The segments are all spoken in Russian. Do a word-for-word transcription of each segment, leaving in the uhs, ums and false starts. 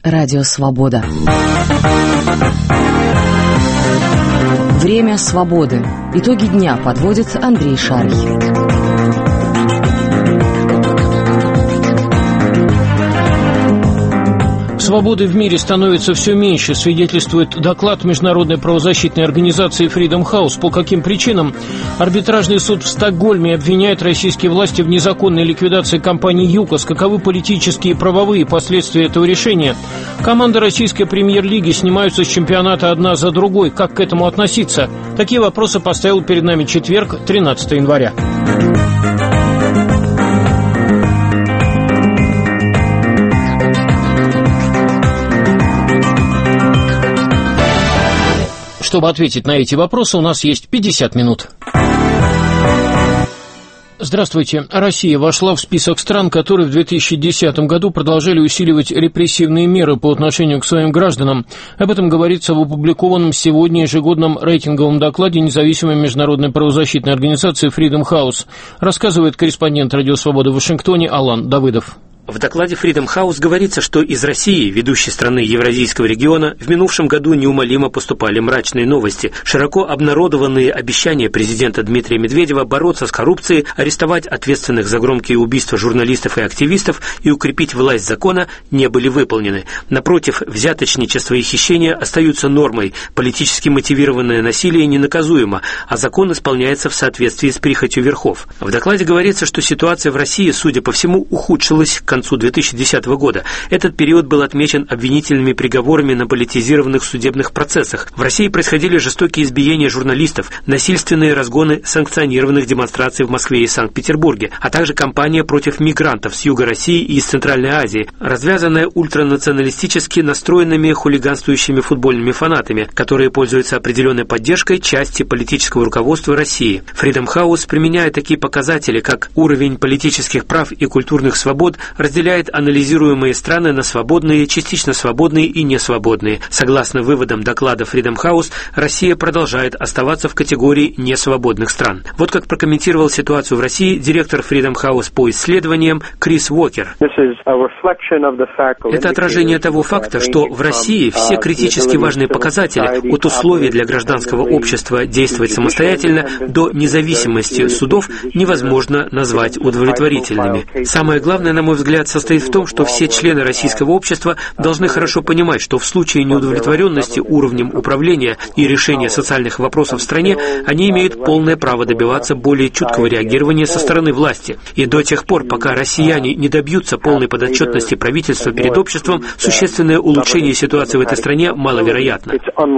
Радио Свобода. Время свободы. Итоги дня подводит Андрей Шарий. Свободы в мире становится все меньше, свидетельствует доклад международной правозащитной организации Freedom House. По каким причинам? Арбитражный суд в Стокгольме обвиняет российские власти в незаконной ликвидации компании ЮКОС. Каковы политические и правовые последствия этого решения? Команды российской премьер-лиги снимаются с чемпионата одна за другой. Как к этому относиться? Такие вопросы поставил перед нами четверг, тринадцатого января. Чтобы ответить на эти вопросы, у нас есть пятьдесят минут. Здравствуйте. Россия вошла в список стран, которые в две тысячи десятом году продолжали усиливать репрессивные меры по отношению к своим гражданам. Об этом говорится в опубликованном сегодня ежегодном рейтинговом докладе независимой международной правозащитной организации Freedom House, рассказывает корреспондент Радио Свобода в Вашингтоне Алан Давыдов. В докладе Freedom House говорится, что из России, ведущей страны Евразийского региона, в минувшем году неумолимо поступали мрачные новости. Широко обнародованные обещания президента Дмитрия Медведева бороться с коррупцией, арестовать ответственных за громкие убийства журналистов и активистов и укрепить власть закона не были выполнены. Напротив, взяточничество и хищения остаются нормой, политически мотивированное насилие ненаказуемо, а закон исполняется в соответствии с прихотью верхов. В докладе говорится, что ситуация в России, судя по всему, ухудшилась к концу две тысячи десятого года. Этот период был отмечен обвинительными приговорами на политизированных судебных процессах. В России происходили жестокие избиения журналистов, насильственные разгоны санкционированных демонстраций в Москве и Санкт-Петербурге, а также кампания против мигрантов с юга России и из Центральной Азии, развязанная ультранационалистически настроенными хулиганствующими футбольными фанатами, которые пользуются определенной поддержкой части политического руководства России. Freedom House, применяя такие показатели, как уровень политических прав и культурных свобод, разделяет анализируемые страны на свободные, частично свободные и несвободные. Согласно выводам доклада Freedom House, Россия продолжает оставаться в категории несвободных стран. Вот как прокомментировал ситуацию в России директор Freedom House по исследованиям Крис Уокер. Это отражение того факта, что в России все критически важные показатели, от условий для гражданского общества действовать самостоятельно до независимости судов, невозможно назвать удовлетворительными. Самое главное, на мой взгляд, состоит в том, что все члены российского общества должны хорошо понимать, что в случае неудовлетворенности уровнем управления и решения социальных вопросов в стране, они имеют полное право добиваться более чуткого реагирования со стороны власти. И до тех пор, пока россияне не добьются полной подотчетности правительства перед обществом, существенное улучшение ситуации в этой стране маловероятно.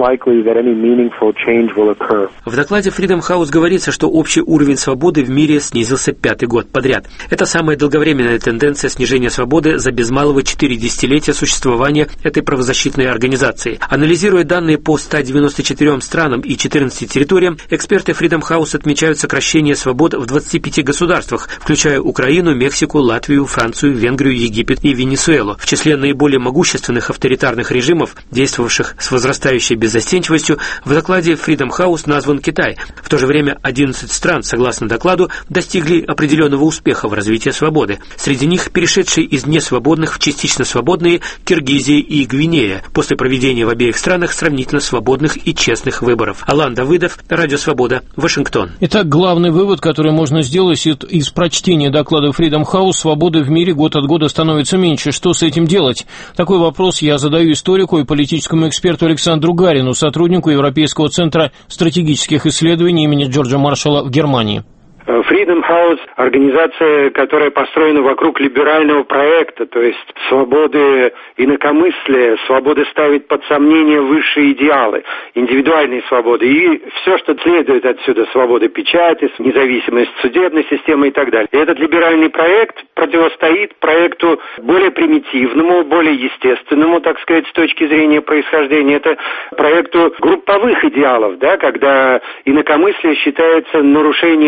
В докладе Freedom House говорится, что общий уровень свободы в мире снизился пятый год подряд. Это самая долговременная тенденция снижения свободы за без малого четыре десятилетия существования этой правозащитной организации. Анализируя данные по ста девяноста четырем странам и четырнадцати территориям, эксперты Freedom House отмечают сокращение свобод в двадцати пяти государствах, включая Украину, Мексику, Латвию, Францию, Венгрию, Египет и Венесуэлу. В числе наиболее могущественных авторитарных режимов, действовавших с возрастающей беззастенчивостью, в докладе Freedom House назван Китай. В то же время одиннадцать стран, согласно докладу, достигли определенного успеха в развитии свободы. Среди них перешедшие из несвободных в частично свободные Киргизия и Гвинея, после проведения в обеих странах сравнительно свободных и честных выборов. Алан Давыдов, Радио Свобода, Вашингтон. Итак, главный вывод, который можно сделать из прочтения доклада Freedom House: свободы в мире год от года становится меньше. Что с этим делать? Такой вопрос я задаю историку и политическому эксперту Александру Гарину, сотруднику Европейского центра стратегических исследований имени Джорджа Маршалла в Германии. Freedom House – организация, которая построена вокруг либерального проекта, то есть свободы инакомыслия, свободы ставить под сомнение высшие идеалы, индивидуальные свободы и все, что следует отсюда: свобода печати, независимость судебной системы и так далее. И этот либеральный проект противостоит проекту более примитивному, более естественному, так сказать, с точки зрения происхождения. Это проекту групповых идеалов, да, когда инакомыслие считается нарушением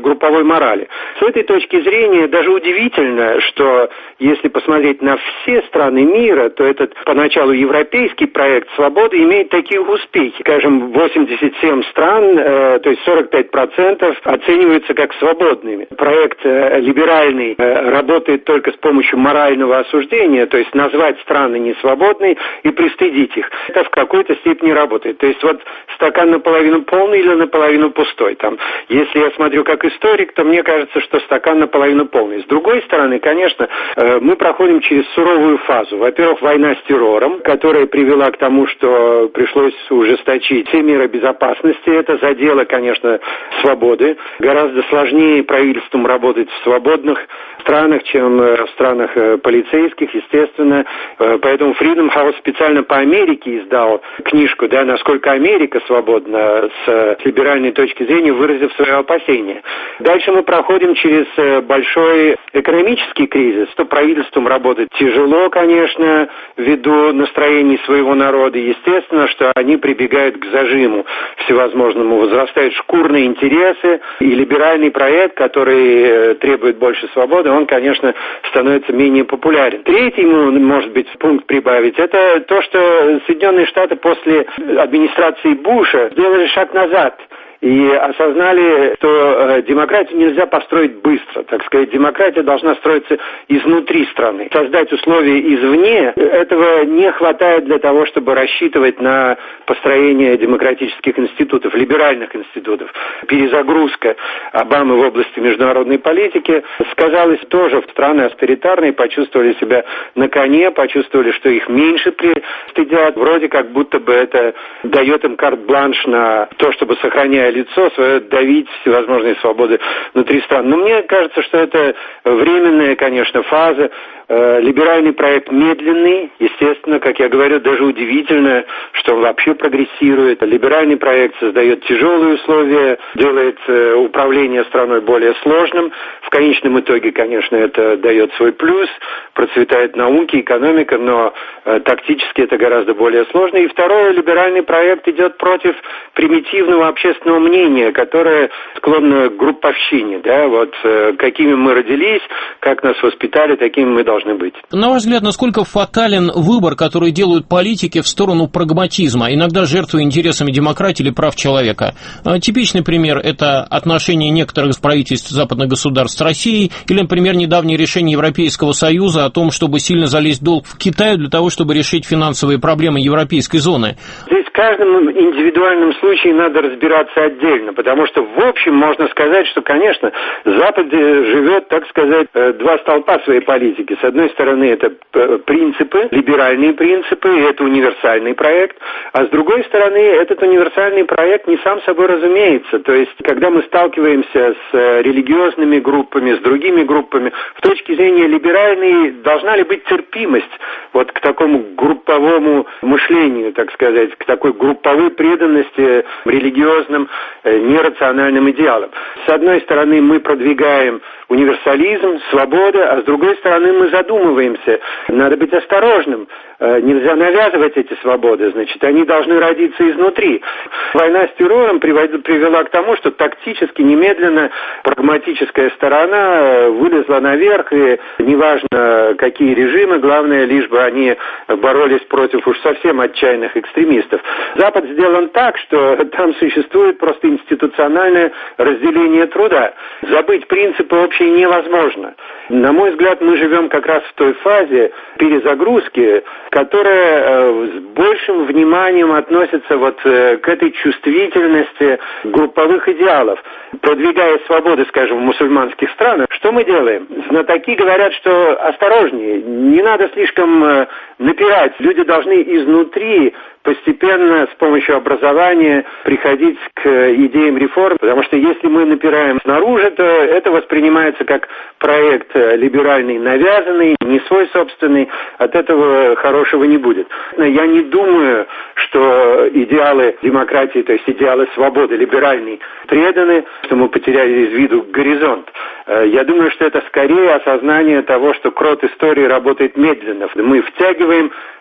групповой морали. С этой точки зрения даже удивительно, что если посмотреть на все страны мира, то этот поначалу европейский проект свободы имеет такие успехи. Скажем, восемьдесят семь стран, э, то есть сорок пять процентов оцениваются как свободными. Проект э, либеральный э, работает только с помощью морального осуждения, то есть назвать страны несвободной и пристыдить их. Это в какой-то степени работает. То есть вот стакан наполовину полный или наполовину пустой. Там, если я смотрю как историк, то мне кажется, что стакан наполовину полный. С другой стороны, конечно, э, мы проходим через суровую фазу. Во-первых, война с террором, которая привела к тому, что пришлось ужесточить все меры безопасности. Это задело, конечно, свободы. Гораздо сложнее правительствам работать в свободных странах, чем в странах полицейских, естественно. Поэтому Freedom House специально по Америке издал книжку, да, насколько Америка свободна с либеральной точки зрения, выразив свое опасение. Дальше мы проходим через большой экономический кризис. То правительством работать тяжело, конечно, ввиду настроений своего народа. Естественно, что они прибегают к зажиму всевозможному. Возрастают шкурные интересы, и либеральный проект, который требует больше свободы, он, конечно, становится менее популярен. Третий, может быть, пункт прибавить, это то, что Соединенные Штаты после администрации Буша сделали шаг назад и осознали, что демократию нельзя построить быстро. Так сказать, демократия должна строиться изнутри страны. Создать условия извне, этого не хватает для того, чтобы рассчитывать на построение демократических институтов, либеральных институтов. Перезагрузка Обамы в области международной политики сказалась тоже. Страны авторитарные почувствовали себя на коне, почувствовали, что их меньше пристыдят. Вроде как будто бы это дает им карт-бланш на то, чтобы сохранять лицо свое, давить всевозможные свободы внутри стран. Но мне кажется, что это временная, конечно, фаза. Либеральный проект медленный, естественно, как я говорю, даже удивительно, что он вообще прогрессирует. Либеральный проект создает тяжелые условия, делает управление страной более сложным. В конечном итоге, конечно, это дает свой плюс, процветает науки, экономика, но тактически это гораздо более сложно. И второе, либеральный проект идет против примитивного общественного мнения, которое склонно к групповщине. Да? Вот какими мы родились, как нас воспитали, такими мы должны быть. На ваш взгляд, насколько фатален выбор, который делают политики в сторону прагматизма, иногда жертвуя интересами демократии или прав человека? Типичный пример – это отношения некоторых правительств западных государств с Россией, или, например, недавнее решение Европейского Союза о том, чтобы сильно залезть в долг в Китае для того, чтобы решить финансовые проблемы европейской зоны. Здесь в каждом индивидуальном случае надо разбираться отдельно, потому что, в общем, можно сказать, что, конечно, Запад живет, так сказать, два столпа своей политики. С одной стороны, это принципы, либеральные принципы, и это универсальный проект, а с другой стороны, этот универсальный проект не сам собой разумеется. То есть, когда мы сталкиваемся с религиозными группами, с другими группами, с точки зрения либеральной, должна ли быть терпимость вот к такому групповому мышлению, так сказать, к такой групповой преданности религиозным, нерациональным идеалам. С одной стороны, мы продвигаем универсализм, свободу, а с другой стороны, мы задумываемся. Надо быть осторожным. Нельзя навязывать эти свободы, значит, они должны родиться изнутри. Война с террором привела к тому, что тактически, немедленно прагматическая сторона вылезла наверх, и неважно, какие режимы, главное, лишь бы они боролись против уж совсем отчаянных экстремистов. Запад сделан так, что там существует просто институциональное разделение труда. Забыть принципы общие невозможно. На мой взгляд, мы живем как раз в той фазе перезагрузки, которая э, с большим вниманием относится вот э, к этой чувствительности групповых идеалов. Продвигая свободы, скажем, в мусульманских странах, что мы делаем? Знатоки говорят, что осторожнее, не надо слишком э, напирать. Люди должны изнутри постепенно с помощью образования приходить к идеям реформ, потому что если мы напираем снаружи, то это воспринимается как проект либеральный, навязанный, не свой собственный, от этого хорошего не будет. Я не думаю, что идеалы демократии, то есть идеалы свободы либеральной преданы, что мы потеряли из виду горизонт. Я думаю, что это скорее осознание того, что крот истории работает медленно. Мы втягиваем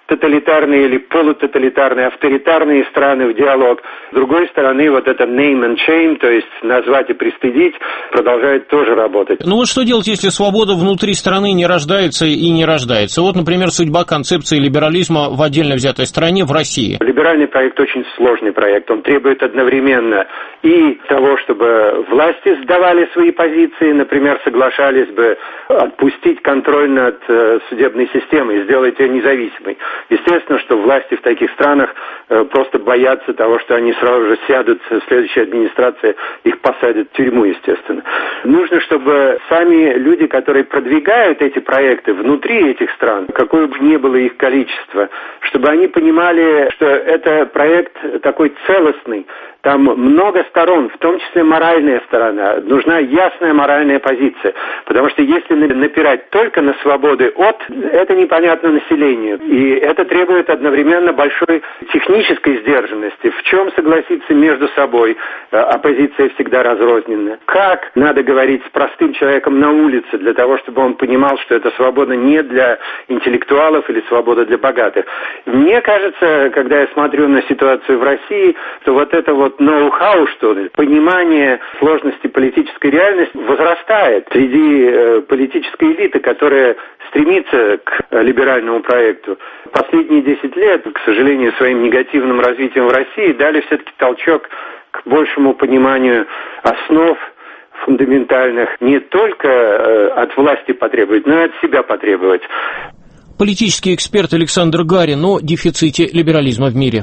тоталитарные или полутоталитарные, авторитарные страны в диалог. С другой стороны, вот это name and shame, то есть назвать и пристыдить, продолжает тоже работать. Ну вот что делать, если свобода внутри страны не рождается и не рождается? Вот, например, судьба концепции либерализма в отдельно взятой стране, в России. Либеральный проект очень сложный проект. Он требует одновременно и того, чтобы власти сдавали свои позиции, например, соглашались бы отпустить контроль над судебной системой и сделать ее независимой. Естественно, что власти в таких странах просто боятся того, что они сразу же сядут, следующая администрация их посадит в тюрьму, естественно. Нужно, чтобы сами люди, которые продвигают эти проекты внутри этих стран, какое бы ни было их количество, чтобы они понимали, что это проект такой целостный. Там много сторон, в том числе моральная сторона. Нужна ясная моральная позиция. Потому что если напирать только на свободы от, это непонятно населению. И это требует одновременно большой технической сдержанности. В чем согласиться между собой? Оппозиция всегда разрозненная. Как надо говорить с простым человеком на улице для того, чтобы он понимал, что эта свобода не для интеллектуалов или свобода для богатых? Мне кажется, когда я смотрю на ситуацию в России, то вот это вот ноу-хау, что ли, понимание сложности политической реальности возрастает среди э, политической элиты, которая стремится к либеральному проекту. Последние десять лет, к сожалению, своим негативным развитием в России дали все-таки толчок к большему пониманию основ фундаментальных не только э, от власти потребовать, но и от себя потребовать. Политический эксперт Александр Гарин о дефиците либерализма в мире.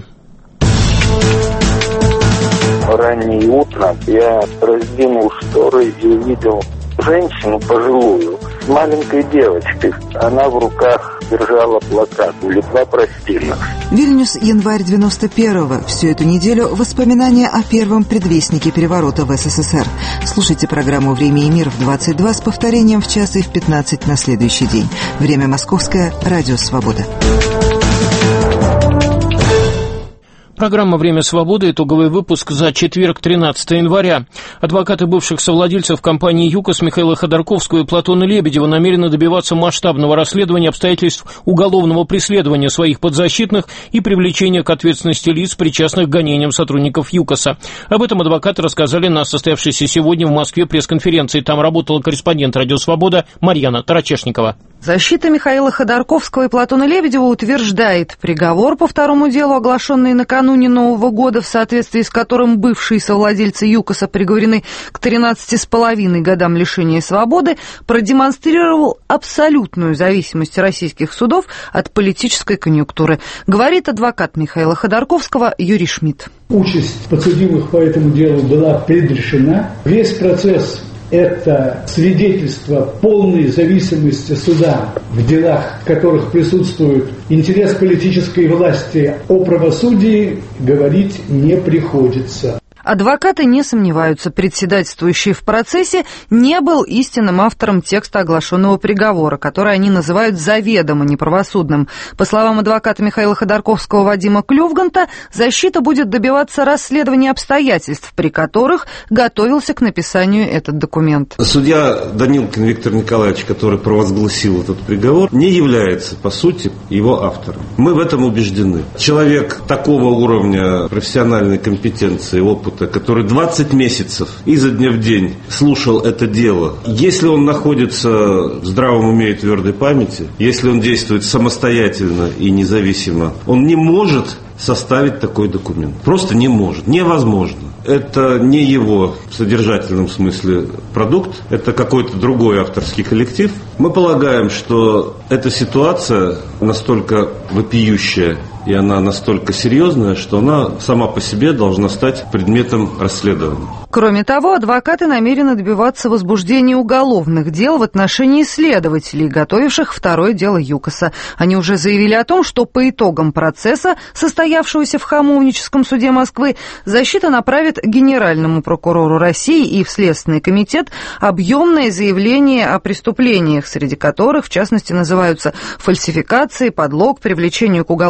Раннее утро я раздвинул шторы и увидел женщину пожилую с маленькой девочкой. Она в руках держала плакат «Литва, прости нас». Вильнюс, январь девяносто первого. Всю эту неделю воспоминания о первом предвестнике переворота в СССР. Слушайте программу «Время и мир» в двадцать два с повторением в час и в пятнадцать на следующий день. Время московское. Радио «Свобода». Программа «Время свободы», итоговый выпуск за четверг, тринадцатого января. Адвокаты бывших совладельцев компании «ЮКОС» Михаила Ходорковского и Платона Лебедева намерены добиваться масштабного расследования обстоятельств уголовного преследования своих подзащитных и привлечения к ответственности лиц, причастных к гонениям сотрудников ЮКОСа. Об этом адвокаты рассказали на состоявшейся сегодня в Москве пресс-конференции. Там работала корреспондент «Радио Свобода» Марьяна Тарачешникова. Защита Михаила Ходорковского и Платона Лебедева утверждает, приговор по второму делу, оглашенный накануне Нового года, в соответствии с которым бывшие совладельцы ЮКОСа приговорены к тринадцати с половиной годам лишения свободы, продемонстрировал абсолютную зависимость российских судов от политической конъюнктуры, говорит адвокат Михаила Ходорковского Юрий Шмидт. Участь подсудимых по этому делу была предрешена. Весь процесс – это свидетельство полной зависимости суда в делах, в которых присутствует интерес политической власти. О правосудии говорить не приходится. Адвокаты не сомневаются, председательствующий в процессе не был истинным автором текста оглашенного приговора, который они называют заведомо неправосудным. По словам адвоката Михаила Ходорковского Вадима Клювганта, защита будет добиваться расследования обстоятельств, при которых готовился к написанию этот документ. Судья Данилкин Виктор Николаевич, который провозгласил этот приговор, не является, по сути, его автором. Мы в этом убеждены. Человек такого уровня профессиональной компетенции, опыта, который двадцать месяцев изо дня в день слушал это дело, если он находится в здравом уме и твердой памяти, если он действует самостоятельно и независимо, он не может составить такой документ. Просто не может. Невозможно. Это не его в содержательном смысле продукт, это какой-то другой авторский коллектив. Мы полагаем, что эта ситуация настолько вопиющая и она настолько серьезная, что она сама по себе должна стать предметом расследования. Кроме того, адвокаты намерены добиваться возбуждения уголовных дел в отношении следователей, готовивших второе дело ЮКОСа. Они уже заявили о том, что по итогам процесса, состоявшегося в Хамовническом суде Москвы, защита направит Генеральному прокурору России и в Следственный комитет объемное заявление о преступлениях, среди которых, в частности, называются фальсификации, подлог, привлечение к уголовной ответственности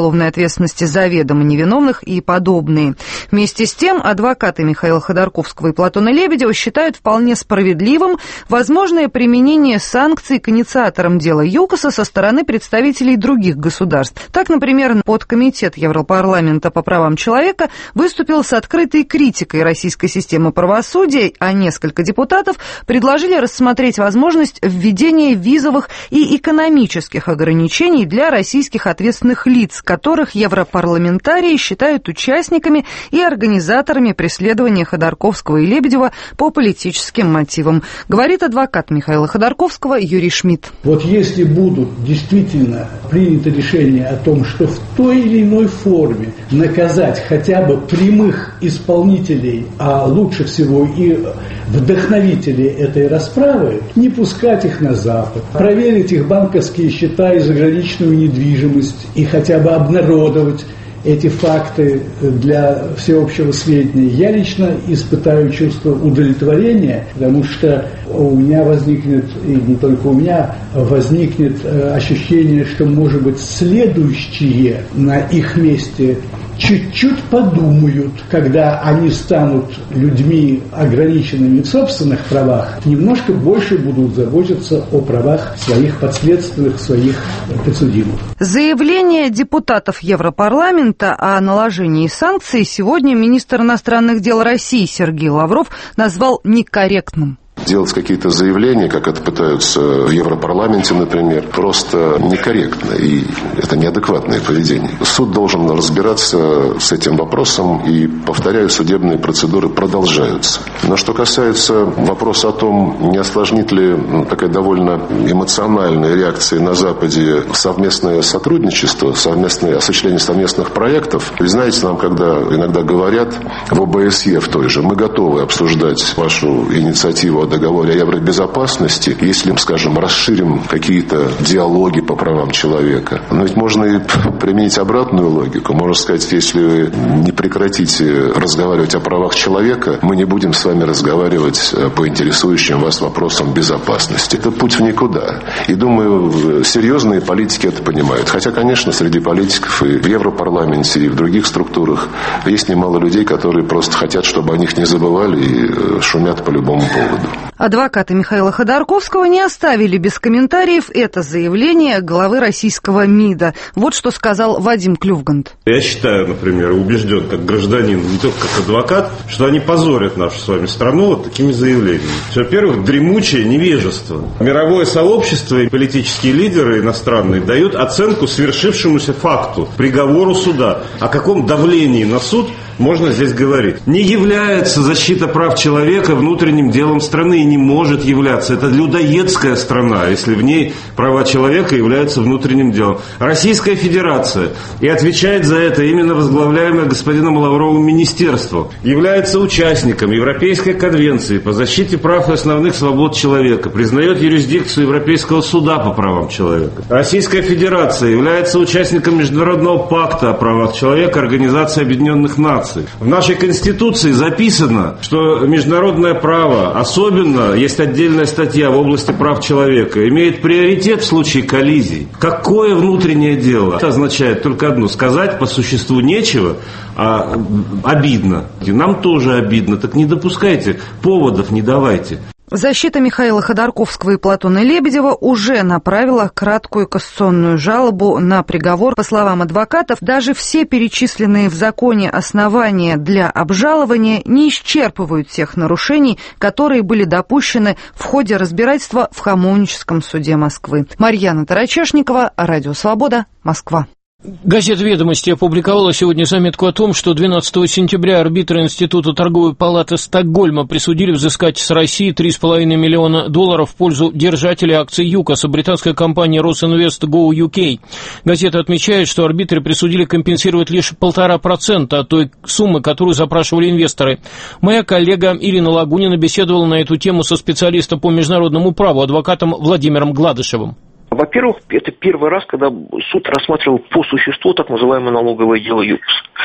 ответственности заведомо невиновных и подобные. Вместе с тем, адвокаты Михаила Ходорковского и Платона Лебедева считают вполне справедливым возможное применение санкций к инициаторам дела ЮКОСа со стороны представителей других государств. Так, например, подкомитет Европарламента по правам человека выступил с открытой критикой российской системы правосудия, а несколько депутатов предложили рассмотреть возможность введения визовых и экономических ограничений для российских ответственных лиц, которых европарламентарии считают участниками и организаторами преследования Ходорковского и Лебедева по политическим мотивам, говорит адвокат Михаила Ходорковского Юрий Шмидт. Вот если будут действительно приняты решения о том, что в той или иной форме наказать хотя бы прямых исполнителей, а лучше всего и вдохновителей этой расправы, не пускать их на Запад, проверить их банковские счета и заграничную недвижимость и хотя бы обнародовать эти факты для всеобщего сведения, я лично испытаю чувство удовлетворения, потому что у меня возникнет, и не только у меня, возникнет ощущение, что, может быть, следующие на их месте чуть-чуть подумают, когда они станут людьми, ограниченными в собственных правах, немножко больше будут заботиться о правах своих подследственных, своих подсудимых. Заявление депутатов Европарламента о наложении санкций сегодня министр иностранных дел России Сергей Лавров назвал некорректным. Делать какие-то заявления, как это пытаются в Европарламенте, например, просто некорректно, и это неадекватное поведение. Суд должен разбираться с этим вопросом, и, повторяю, судебные процедуры продолжаются. Но что касается вопроса о том, не осложнит ли такая довольно эмоциональная реакция на Западе совместное сотрудничество, совместное осуществление совместных проектов, вы знаете, нам когда иногда говорят в ОБСЕ в той же, мы готовы обсуждать вашу инициативу о договоре о евробезопасности, если, скажем, расширим какие-то диалоги по правам человека. Но ведь можно и применить обратную логику. Можно сказать, если вы не прекратите разговаривать о правах человека, мы не будем с вами разговаривать по интересующим вас вопросам безопасности. Это путь в никуда. И, думаю, серьезные политики это понимают. Хотя, конечно, среди политиков и в Европарламенте, и в других структурах есть немало людей, которые просто хотят, чтобы о них не забывали и шумят по любому поводу. Адвокаты Михаила Ходорковского не оставили без комментариев это заявление главы российского МИДа. Вот что сказал Вадим Клювгант. Я считаю, например, убежден как гражданин, не только как адвокат, что они позорят нашу с вами страну вот такими заявлениями. Во-первых, дремучее невежество. Мировое сообщество и политические лидеры иностранные дают оценку свершившемуся факту, приговору суда. О каком давлении на суд можно здесь говорить? Не является защита прав человека внутренним делом страны и не может являться. Это людоедская страна, если в ней права человека являются внутренним делом. Российская Федерация, и отвечает за это именно возглавляемое господином Лавровым министерство, является участником Европейской конвенции по защите прав и основных свобод человека, признает юрисдикцию Европейского суда по правам человека. Российская Федерация является участником Международного пакта о правах человека Организации Объединенных Наций. В нашей Конституции записано, что международное право, особенно есть отдельная статья в области прав человека, имеет приоритет в случае коллизий. Какое внутреннее дело? Это означает только одно: сказать по существу нечего, а обидно. И нам тоже обидно. Так не допускайте, поводов не давайте. Защита Михаила Ходорковского и Платона Лебедева уже направила краткую кассационную жалобу на приговор. По словам адвокатов, даже все перечисленные в законе основания для обжалования не исчерпывают тех нарушений, которые были допущены в ходе разбирательства в Хамовническом суде Москвы. Марьяна Тарачешникова, Радио Свобода, Москва. Газета «Ведомости» опубликовала сегодня заметку о том, что двенадцатого сентября арбитры Института торговой палаты Стокгольма присудили взыскать с России три с половиной миллиона долларов в пользу держателя акций ЮКОСа, британской компании Росинвест Go ю кей. Газета отмечает, что арбитры присудили компенсировать лишь полтора процента от той суммы, которую запрашивали инвесторы. Моя коллега Ирина Лагунина беседовала на эту тему со специалистом по международному праву, адвокатом Владимиром Гладышевым. Во-первых, это первый раз, когда суд рассматривал по существу так называемое налоговое дело ЮКОСа.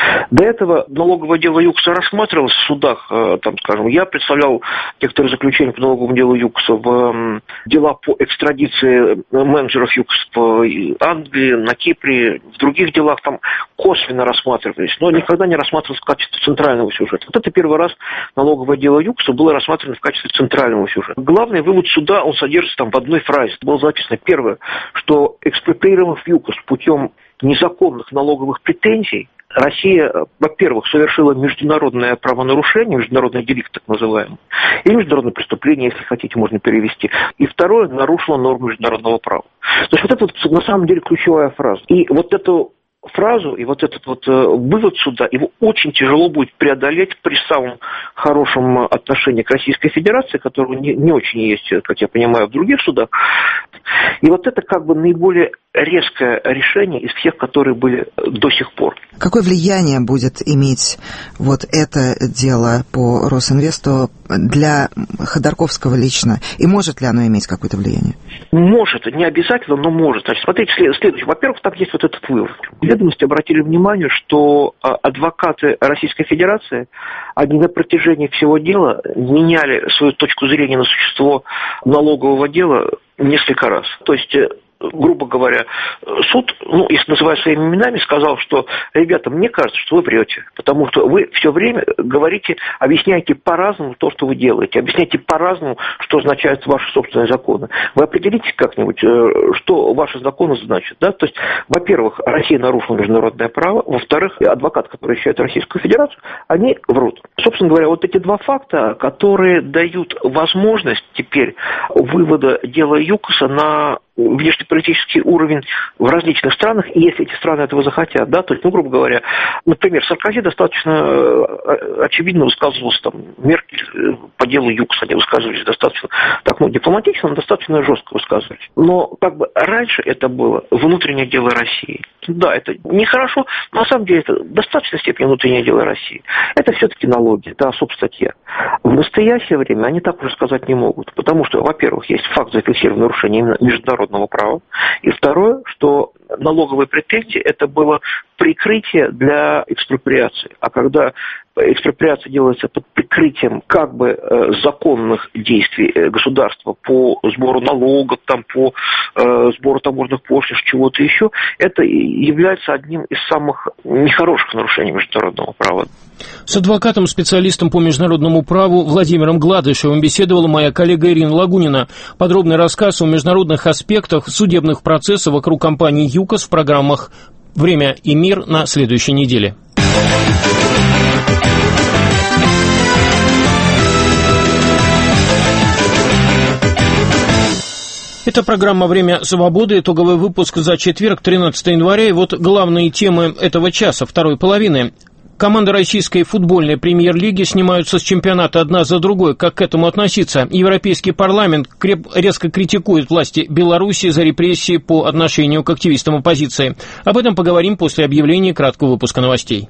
До этого налоговое дело ЮКОСа рассматривалось в судах, там, скажем, я представлял некоторые заключения по налоговому делу ЮКОСа в дела по экстрадиции менеджеров ЮКОСа в Англии, на Кипре, в других делах там косвенно рассматривались, но никогда не рассматривалось в качестве центрального сюжета. Вот это первый раз налоговое дело ЮКОСа было рассмотрено в качестве центрального сюжета. Главный вывод суда, он содержится там в одной фразе. Это было записано первое, что экспроприировав ЮКОС путем незаконных налоговых претензий, Россия, во-первых, совершила международное правонарушение, международный деликт так называемый, или международное преступление, если хотите, можно перевести. И второе, нарушила нормы международного права. То есть вот это вот, на самом деле ключевая фраза. И вот эту фразу и вот этот вот э, вывод суда, его очень тяжело будет преодолеть при самом хорошем отношении к Российской Федерации, которого не, не очень есть, как я понимаю, в других судах. И вот это как бы наиболее резкое решение из всех, которые были до сих пор. Какое влияние будет иметь вот это дело по Росинвесту для Ходорковского лично? И может ли оно иметь какое-то влияние? Может, не обязательно, но может. Значит, смотрите, следующее. Во-первых, там есть вот этот вывод. Ведомости обратили внимание, что адвокаты Российской Федерации, они на протяжении всего дела меняли свою точку зрения на существо налогового дела несколько раз. То есть, грубо говоря, суд, ну, если называя своими именами, сказал, что, ребята, мне кажется, что вы врете, потому что вы все время говорите, объясняете по-разному то, что вы делаете, объясняете по-разному, что означают ваши собственные законы. Вы определитесь как-нибудь, что ваши законы значат, да? То есть, во-первых, Россия нарушила международное право, во-вторых, адвокаты, которые защищают Российскую Федерацию, они врут. Собственно говоря, вот эти два факта, которые дают возможность теперь вывода дела ЮКОСа на внешнеполитический уровень в различных странах, и если эти страны этого захотят, да, то есть, ну, грубо говоря, например, Саркози достаточно очевидно высказывался, там, Меркель по делу ЮКОСа, они высказывались достаточно, так, ну, дипломатично, но достаточно жестко высказывались. Но, как бы, раньше это было внутреннее дело России. Да, это нехорошо, но на самом деле это в достаточной степени внутреннее дело России. Это все-таки налоги, это субстатья. В настоящее время они так уже сказать не могут, потому что, во-первых, есть факт зафиксированного нарушения именно международного права, и второе, что налоговые претензии это было прикрытие для экспроприации. А когда экспроприация делается под прикрытием как бы э, законных действий э, государства по сбору налогов, там, по э, сбору таможенных пошлин, чего-то еще, это является одним из самых нехороших нарушений международного права. С адвокатом, специалистом по международному праву Владимиром Гладышевым беседовала моя коллега Ирина Лагунина. Подробный рассказ о международных аспектах судебных процессов вокруг компании ЮКОС в программах «Время и мир» на следующей неделе. Это программа «Время свободы», итоговый выпуск за четверг, тринадцатого января. И вот главные темы этого часа, второй половины. Команды российской футбольной премьер-лиги снимаются с чемпионата одна за другой. Как к этому относиться? Европейский парламент креп- резко критикует власти Беларуси за репрессии по отношению к активистам оппозиции. Об этом поговорим после объявления краткого выпуска новостей.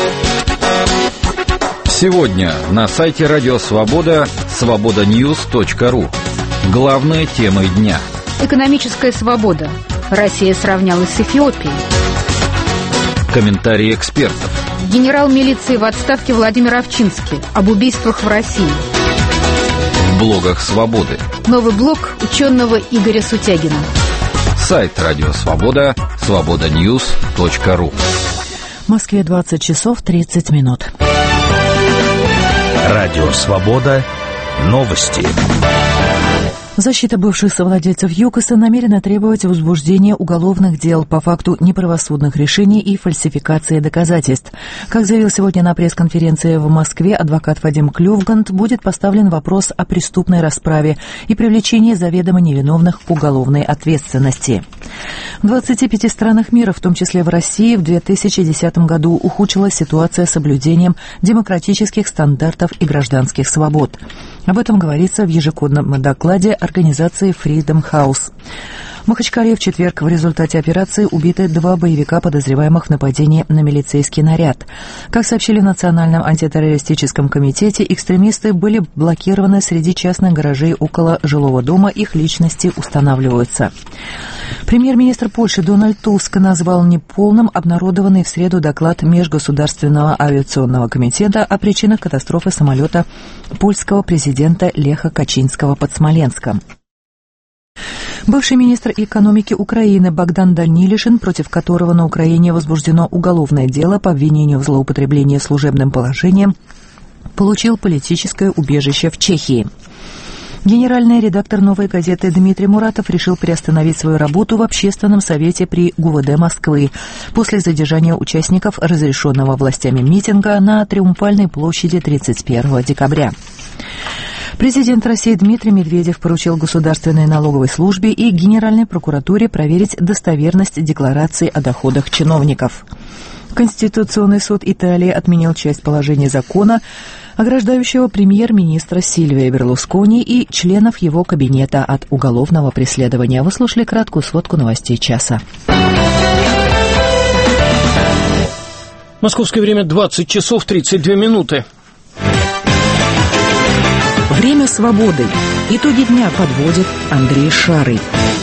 Сегодня на сайте Радио Свобода свобода ньюс точка ру. Главные темы дня. Экономическая свобода. Россия сравнялась с Эфиопией. Комментарии экспертов. Генерал милиции в отставке Владимир Овчинский. Об убийствах в России. В блогах Свободы. Новый блог ученого Игоря Сутягина. Сайт Радио Свобода свобода ньюс точка ру. В Москве двадцать часов тридцать минут. Радио Свобода. Новости. Защита бывших совладельцев ЮКОСа намерена требовать возбуждения уголовных дел по факту неправосудных решений и фальсификации доказательств. Как заявил сегодня на пресс-конференции в Москве адвокат Вадим Клювгант, будет поставлен вопрос о преступной расправе и привлечении заведомо невиновных к уголовной ответственности. В двадцати пяти странах мира, в том числе в России, в две тысячи десятом году ухудшилась ситуация с соблюдением демократических стандартов и гражданских свобод. Об этом говорится в ежегодном докладе организации Freedom House. В Махачкале в четверг в результате операции убиты два боевика, подозреваемых в нападении на милицейский наряд. Как сообщили в Национальном антитеррористическом комитете, экстремисты были блокированы среди частных гаражей около жилого дома, их личности устанавливаются. Премьер-министр Польши Дональд Туск назвал неполным обнародованный в среду доклад Межгосударственного авиационного комитета о причинах катастрофы самолета польского президента Леха Качинского под Смоленском. Бывший министр экономики Украины Богдан Данилишин, против которого на Украине возбуждено уголовное дело по обвинению в злоупотреблении служебным положением, получил политическое убежище в Чехии. Генеральный редактор «Новой газеты» Дмитрий Муратов решил приостановить свою работу в Общественном совете при ГУВД Москвы после задержания участников разрешенного властями митинга на Триумфальной площади тридцать первого декабря. Президент России Дмитрий Медведев поручил Государственной налоговой службе и Генеральной прокуратуре проверить достоверность деклараций о доходах чиновников. Конституционный суд Италии отменил часть положений закона, ограждающего премьер-министра Сильвио Берлускони и членов его кабинета от уголовного преследования. Вы слушали краткую сводку новостей часа. Московское время двадцать часов тридцать две минуты. Время свободы. Итоги дня подводит Андрей Шарый.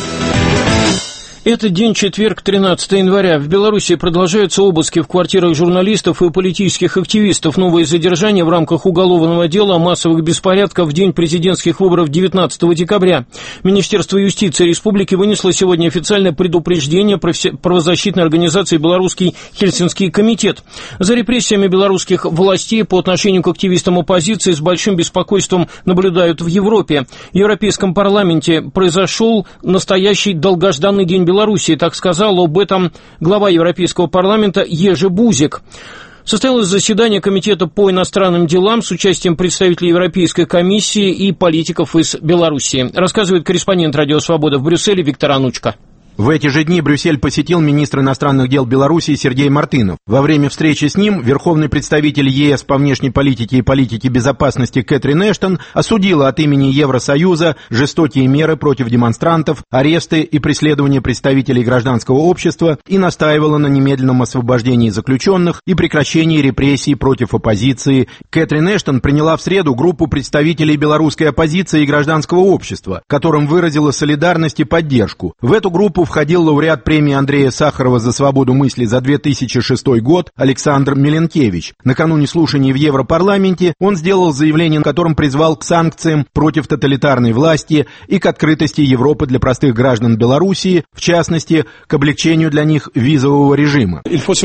Это день четверг, тринадцатого января. В Беларуси продолжаются обыски в квартирах журналистов и политических активистов. Новые задержания в рамках уголовного дела о массовых беспорядках в день президентских выборов девятнадцатого декабря. Министерство юстиции республики вынесло сегодня официальное предупреждение правозащитной организации «Белорусский Хельсинский комитет». За репрессиями белорусских властей по отношению к активистам оппозиции с большим беспокойством наблюдают в Европе. В Европейском парламенте произошел настоящий долгожданный день Беларуси, так сказал об этом глава Европейского парламента Ежи Бузик. Состоялось заседание Комитета по иностранным делам с участием представителей Европейской комиссии и политиков из Беларуси. Рассказывает корреспондент «Радио Свобода» в Брюсселе Виктор Анучко. В эти же дни Брюссель посетил министр иностранных дел Беларуси Сергей Мартынов. Во время встречи с ним верховный представитель ЕС по внешней политике и политике безопасности Кэтрин Эштон осудила от имени Евросоюза жестокие меры против демонстрантов, аресты и преследования представителей гражданского общества и настаивала на немедленном освобождении заключенных и прекращении репрессий против оппозиции. Кэтрин Эштон приняла в среду группу представителей белорусской оппозиции и гражданского общества, которым выразила солидарность и поддержку. В эту группу входил лауреат премии Андрея Сахарова за свободу мысли за две тысячи шестой год Александр Миленкевич. Накануне слушаний в Европарламенте он сделал заявление, в котором призвал к санкциям против тоталитарной власти и к открытости Европы для простых граждан Белоруссии, в частности, к облегчению для них визового режима.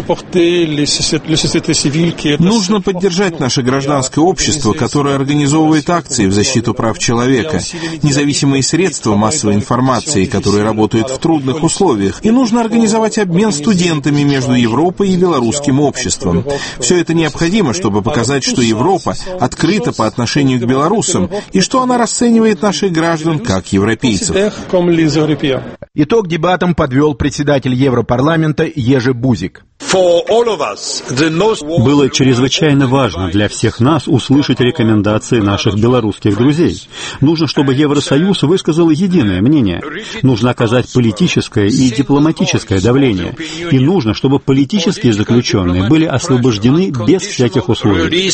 Нужно поддержать наше гражданское общество, которое организовывает акции в защиту прав человека, независимые средства массовой информации, которые работают в трудных условиях, и нужно организовать обмен студентами между Европой и белорусским обществом. Все это необходимо, чтобы показать, что Европа открыта по отношению к белорусам и что она расценивает наших граждан как европейцев. Итог дебатам подвел председатель Европарламента Ежи Бузик. Было чрезвычайно важно для всех нас услышать рекомендации наших белорусских друзей. Нужно, чтобы Евросоюз высказал единое мнение. Нужно оказать политическое и дипломатическое давление. И нужно, чтобы политические заключенные были освобождены без всяких условий.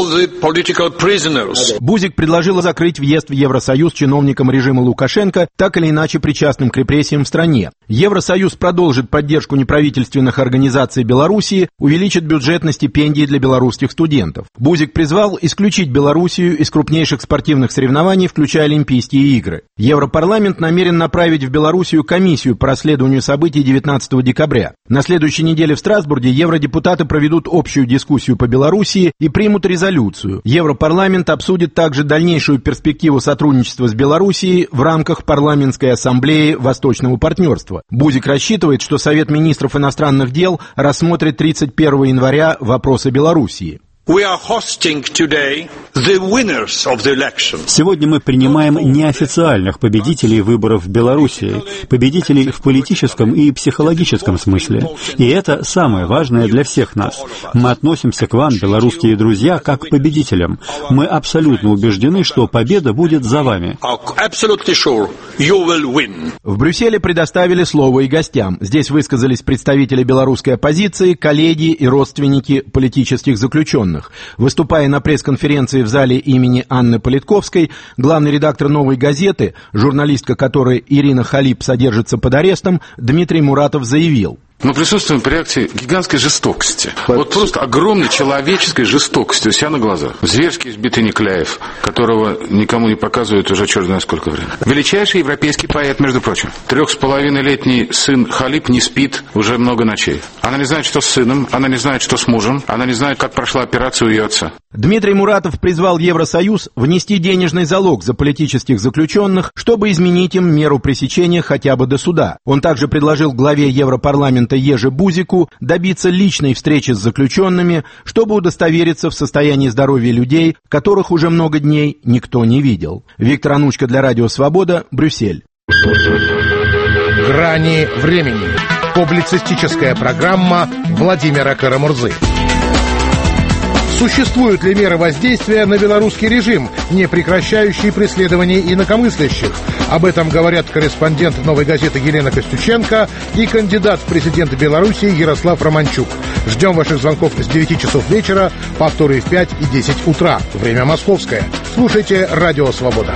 Бузик предложил закрыть въезд в Евросоюз чиновникам режима Лукашенко, так или иначе причастным к репрессиям в стране. Евросоюз продолжит поддержку неправительственных организаций Белоруссии, увеличит бюджет на стипендии для белорусских студентов. Бузик призвал исключить Белоруссию из крупнейших спортивных соревнований, включая Олимпийские игры. Европарламент намерен направить в Белоруссию комиссию по расследованию событий девятнадцатого декабря. На следующей неделе в Страсбурге евродепутаты проведут общую дискуссию по Белоруссии и примут резолюцию. Европарламент обсудит также дальнейшую перспективу сотрудничества с Белоруссией в рамках парламентской ассамблеи Восточного партнерства. Бузик рассчитывает, что Совет министров иностранных дел рассмотрит тридцать первого января вопросы Белоруссии. Сегодня мы принимаем неофициальных победителей выборов в Белоруссии, победителей в политическом и психологическом смысле. И это самое важное для всех нас. Мы относимся к вам, белорусские друзья, как к победителям. Мы абсолютно убеждены, что победа будет за вами. В Брюсселе предоставили слово и гостям. Здесь высказались представители белорусской оппозиции, коллеги и родственники политических заключенных. Выступая на пресс-конференции в зале имени Анны Политковской, главный редактор «Новой газеты», журналистка которой Ирина Халип содержится под арестом, Дмитрий Муратов заявил: Мы присутствуем при акте гигантской жестокости. Вот просто огромной человеческой жестокости у себя на глазах. Зверски избитый Никляев, которого никому не показывают уже черт знает сколько времени. Величайший европейский поэт, между прочим. Трех с половиной летний сын Халип не спит уже много ночей. Она не знает, что с сыном, она не знает, что с мужем, она не знает, как прошла операция у ее отца. Дмитрий Муратов призвал Евросоюз внести денежный залог за политических заключенных, чтобы изменить им меру пресечения хотя бы до суда. Он также предложил главе Европарламента Ежи Бузику добиться личной встречи с заключенными, чтобы удостовериться в состоянии здоровья людей, которых уже много дней никто не видел. Виктор Анучко для Радио Свобода, Брюссель. Грани времени. Публицистическая программа Владимира Карамурзы. Существуют ли меры воздействия на белорусский режим, не прекращающие преследование инакомыслящих? Об этом говорят корреспондент «Новой газеты» Елена Костюченко и кандидат в президенты Беларуси Ярослав Романчук. Ждем ваших звонков с девяти часов вечера, повторы в пять и десять утра. Время московское. Слушайте «Радио Свобода».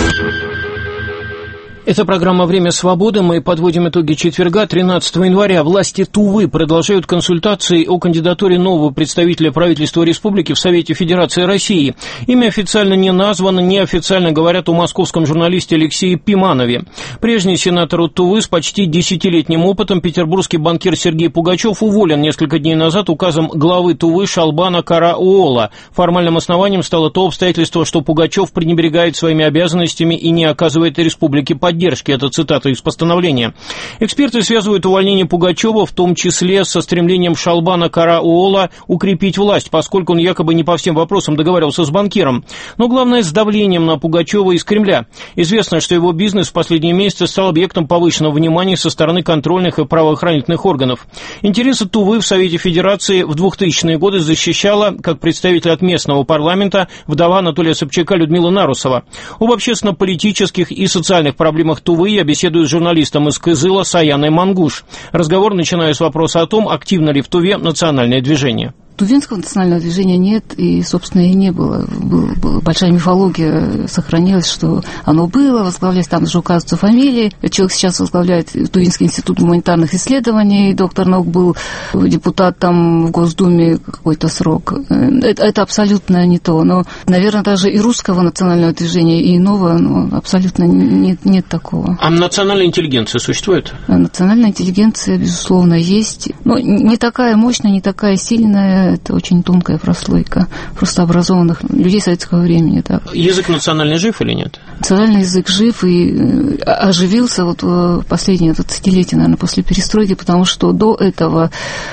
Это программа «Время свободы». Мы подводим итоги четверга, тринадцатого января. Власти Тувы продолжают консультации о кандидатуре нового представителя правительства республики в Совете Федерации России. Имя официально не названо, неофициально говорят о московском журналисте Алексее Пиманове. Прежний сенатор Тувы с почти десятилетним опытом, петербургский банкир Сергей Пугачев, уволен несколько дней назад указом главы Тувы Шалбана Караоола. Формальным основанием стало то обстоятельство, что Пугачев пренебрегает своими обязанностями и не оказывает республике поддержки. Поддержки. Это цитата из постановления. Эксперты связывают увольнение Пугачева в том числе со стремлением Шалбана Караоола укрепить власть, поскольку он якобы не по всем вопросам договаривался с банкиром. Но главное, с давлением на Пугачева из Кремля. Известно, что его бизнес в последние месяцы стал объектом повышенного внимания со стороны контрольных и правоохранительных органов. Интересы Тувы в Совете Федерации в двухтысячные годы защищала, как представитель от местного парламента, вдова Анатолия Собчака Людмила Нарусова. Об общественно-политических и социальных проблемах Тувы я беседую с журналистом из Кызыла Саяной Мангуш. Разговор начинаю с вопроса о том, активно ли в Туве национальное движение. Тувинского национального движения нет, и, собственно, и не было. Был, была большая мифология, сохранилась, что оно было, возглавлялось, там же указываются фамилии. Человек сейчас возглавляет Тувинский институт гуманитарных исследований, доктор наук, был депутат там в Госдуме какой-то срок. Это, это абсолютно не то. Но, наверное, даже и русского национального движения, и иного, ну, абсолютно нет, нет такого. А национальная интеллигенция существует? Национальная интеллигенция, безусловно, есть. Но не такая мощная, не такая сильная. Это очень тонкая прослойка просто образованных людей советского времени. Так. Язык национальный жив или нет? Национальный язык жив и оживился вот в последние двадцатилетия, наверное, после перестройки, потому что до этого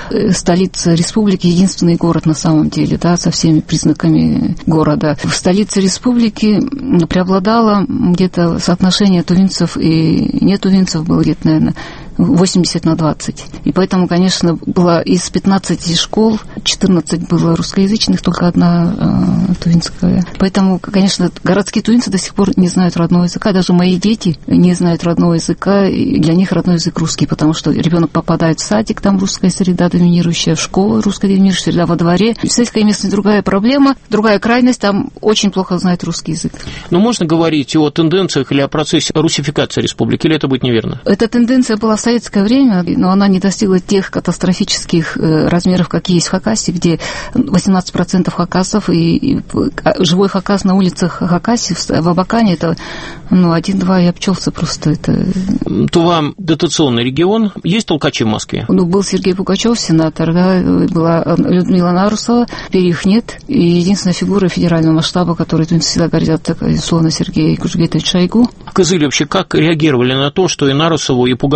столица республики — единственный город на самом деле, да, со всеми признаками города. В столице республики преобладало где-то соотношение тувинцев и нетувинцев, было где-то, наверное, восемьдесят на двадцать. И поэтому, конечно, было из пятнадцати школ, четырнадцать было русскоязычных, только одна э, тувинская. Поэтому, конечно, городские тувинцы до сих пор не знают родного языка. Даже мои дети не знают родного языка. И для них родной язык русский, потому что ребенок попадает в садик, там русская среда доминирующая, в школу русская доминирующая среда, во дворе. В сельской местности другая проблема, другая крайность, там очень плохо знают русский язык. Но можно говорить о тенденциях или о процессе русификации республики, или это будет неверно? Эта тенденция была в советское время, но она не достигла тех катастрофических размеров, какие есть в Хакасии, где восемнадцать процентов хакасов, и, и живой хакас на улицах Хакасии, в Абакане, это ну, один-два и обчелся просто. Это... Тува — дотационный регион. Есть толкачи в Москве? Ну, был Сергей Пугачев, сенатор, да, была Людмила Нарусова, теперь их нет. И единственная фигура федерального масштаба, которой всегда гордят, так, безусловно, Сергей Кужугетович Шойгу. В Кызыле вообще как реагировали на то, что и Нарусову, и Пугачева,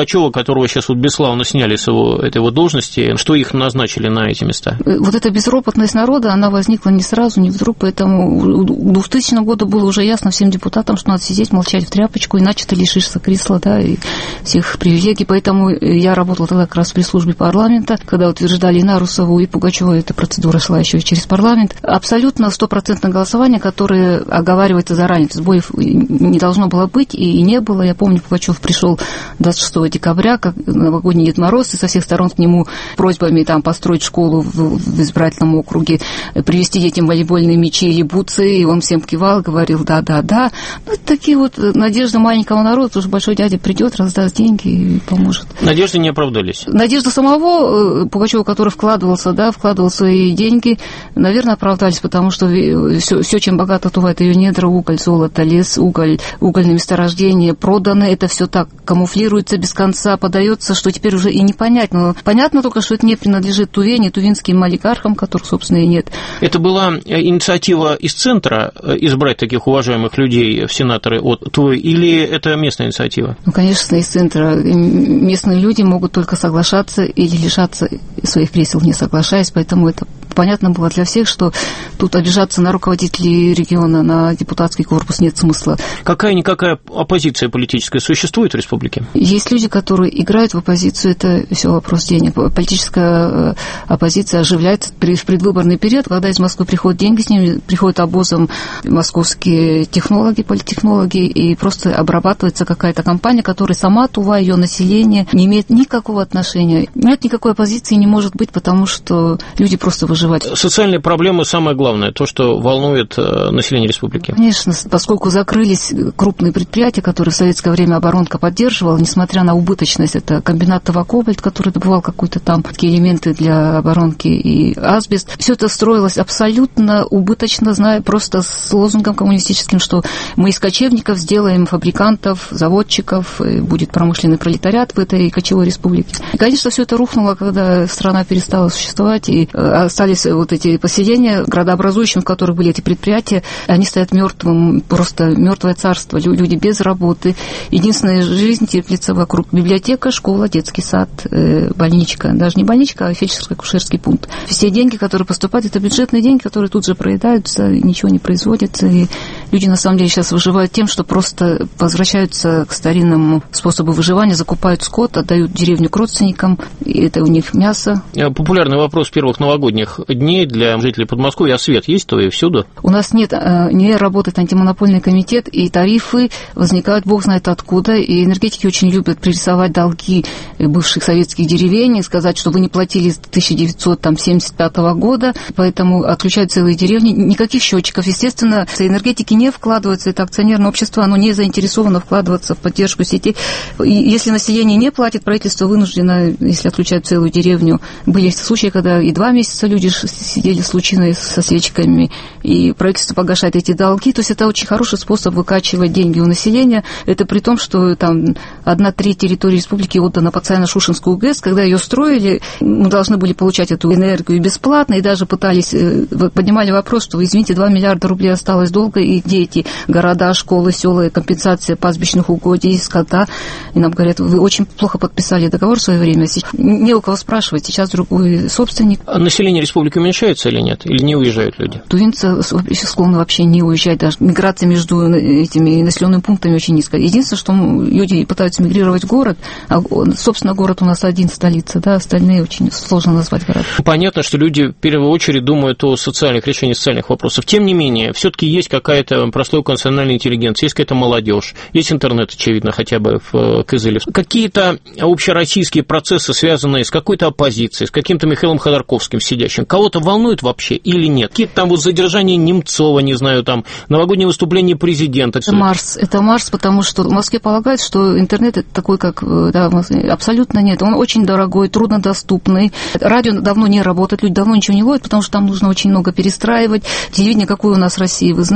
которого сейчас вот бесславно сняли с его, этой вот должности, что их назначили на эти места? Вот эта безропотность народа, она возникла не сразу, не вдруг, поэтому к двухтысячному году было уже ясно всем депутатам, что надо сидеть, молчать в тряпочку, иначе ты лишишься кресла, да, и всех привилегий. Поэтому я работала тогда как раз в пресс-службе парламента, когда утверждали и Нарусову, и Пугачеву, эта процедура шла еще через парламент. Абсолютно стопроцентное голосование, которое оговаривается заранее, сбоев не должно было быть и не было. Я помню, Пугачев пришел двадцать шестого декабря, как новогодний Дед Мороз, и со всех сторон к нему просьбами там построить школу в, в избирательном округе, привезти детям волейбольные мячи или бутсы, и он всем кивал, говорил да-да-да. Ну, такие вот надежды маленького народа, потому что большой дядя придет, раздаст деньги и поможет. Надежды не оправдались? Надежды самого Пугачева, который вкладывался, да, вкладывал свои деньги, наверное, оправдались, потому что все, все чем богато Тува, это ее недра, уголь, золото, лес, уголь, угольные месторождения, продано, это все так камуфлируется без конца, подается, что теперь уже и не понять. Но понятно только, что это не принадлежит Туве, не тувинским олигархам, которых, собственно, и нет. Это была инициатива из центра избрать таких уважаемых людей в сенаторы от Тувы, или это местная инициатива? Ну, конечно, из центра. Местные люди могут только соглашаться или лишаться своих кресел, не соглашаясь, поэтому это понятно было для всех, что тут обижаться на руководителей региона, на депутатский корпус нет смысла. Какая-никакая оппозиция политическая существует в республике? Есть люди, которые играют в оппозицию, это все вопрос денег. Политическая оппозиция оживляется в предвыборный период, когда из Москвы приходят деньги, с ними приходят обозом московские технологи, политтехнологи, и просто обрабатывается какая-то компания, которая сама Тува, ее население не имеет никакого отношения. Нет никакой оппозиции, не может быть, потому что люди просто выживают. Социальные проблемы самое главное, то, что волнует население республики. Конечно, поскольку закрылись крупные предприятия, которые в советское время оборонка поддерживала, несмотря на убыточность, это комбинат Тува-Кобальт, который добывал какие-то там такие элементы для оборонки, и асбест. Все это строилось абсолютно убыточно, зная просто с лозунгом коммунистическим, что мы из кочевников сделаем фабрикантов, заводчиков, будет промышленный пролетариат в этой кочевой республике. И, конечно, все это рухнуло, когда страна перестала существовать, и остались вот эти поселения, градообразующим, в которых были эти предприятия, они стоят мертвым, просто мертвое царство, люди без работы. Единственная жизнь теплится вокруг. Библиотека, школа, детский сад, больничка. Даже не больничка, а фельдшерско-акушерский пункт. Все деньги, которые поступают, это бюджетные деньги, которые тут же проедаются, ничего не производится. И люди, на самом деле, сейчас выживают тем, что просто возвращаются к старинному способу выживания, закупают скот, отдают деревню к родственникам, и это у них мясо. Популярный вопрос первых новогодних дней для жителей Подмосковья: а свет есть то и всюду? У нас нет, не работает антимонопольный комитет, и тарифы возникают бог знает откуда, и энергетики очень любят пририсовать долги бывших советских деревень и сказать, что вы не платили с тысяча девятьсот семьдесят пятого года, поэтому отключают целые деревни. Никаких счетчиков, естественно, энергетики не вкладываются, это акционерное общество, оно не заинтересовано вкладываться в поддержку сетей. И если население не платит, правительство вынуждено, если отключают целую деревню, были случаи, когда и два месяца люди сидели с лучиной, со свечками, и правительство погашает эти долги. То есть это очень хороший способ выкачивать деньги у населения. Это при том, что там одна треть территории республики отдана под Саяно-Шушенскую ГЭС. Когда ее строили, мы должны были получать эту энергию бесплатно, и даже пытались, поднимали вопрос, что, извините, два миллиарда рублей осталось долга, и где эти города, школы, села, компенсация пастбищных угодий, скота. И нам говорят, вы очень плохо подписали договор в свое время, не у кого спрашивать, сейчас другой собственник. А население республики уменьшается или нет? Или не уезжают люди? Тувинцы склонны вообще не уезжать, даже миграция между этими населенными пунктами очень низкая. Единственное, что люди пытаются мигрировать в город, а, собственно, город у нас один, столица, да, остальные очень сложно назвать город. Понятно, что люди в первую очередь думают о социальных решениях социальных вопросов. Тем не менее, все-таки есть какая-то прослойка национальной интеллигенции, есть какая-то молодежь, есть интернет, очевидно, хотя бы в Кызыле. Какие-то общероссийские процессы, связанные с какой-то оппозицией, с каким-то Михаилом Ходорковским сидящим, кого-то волнует вообще или нет? Какие-то там вот задержания Немцова, не знаю, там новогоднее выступление президента. Это Марс, это Марс, потому что в Москве полагают, что интернет это такой, как, да, абсолютно нет. Он очень дорогой, труднодоступный. Радио давно не работает, люди давно ничего не ловят, потому что там нужно очень много перестраивать. Телевидение, какое у нас в России, вы знаете,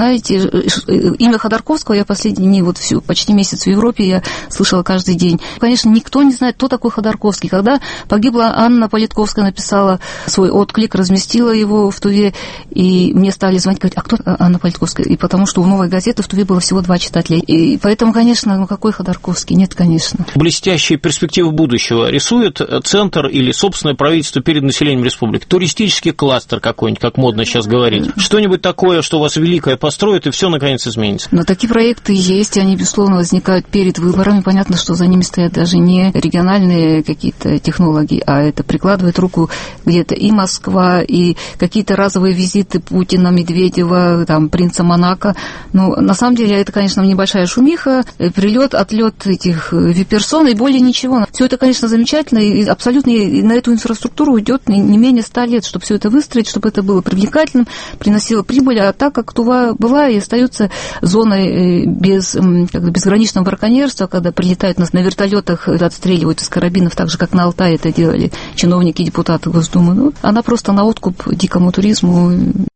имя Ходорковского я последние дни, вот всю, почти месяц в Европе я слышала каждый день. Конечно, никто не знает, кто такой Ходорковский. Когда погибла Анна Политковская, написала свой отклик, разместила его в Туве, и мне стали звонить, говорить, а кто Анна Политковская? И потому что у «Новой газеты» в Туве было всего два читателя. И поэтому, конечно, ну какой Ходорковский? Нет, конечно. Блестящие перспективы будущего рисует центр или собственное правительство перед населением республики? Туристический кластер какой-нибудь, как модно сейчас говорить. Что-нибудь такое, что у вас великое построит, и все наконец изменится? Но такие проекты есть, и они, безусловно, возникают перед выборами. Понятно, что за ними стоят даже не региональные какие-то технологии, а это прикладывает руку где-то и Москва, и какие-то разовые визиты Путина, Медведева, там, принца Монако. Ну, на самом деле, это, конечно, небольшая шумиха, прилет, отлет этих вип-персон, и более ничего. Все это, конечно, замечательно, и абсолютно и на эту инфраструктуру уйдет не менее ста лет, чтобы все это выстроить, чтобы это было привлекательным, приносило прибыль, а так как Тува была и остается зоной без, как бы, безграничного браконьерства, когда прилетают нас на вертолетах, отстреливают из карабинов, так же, как на Алтае это делали чиновники и депутаты Госдумы. Ну, она просто на откуп дикому туризму.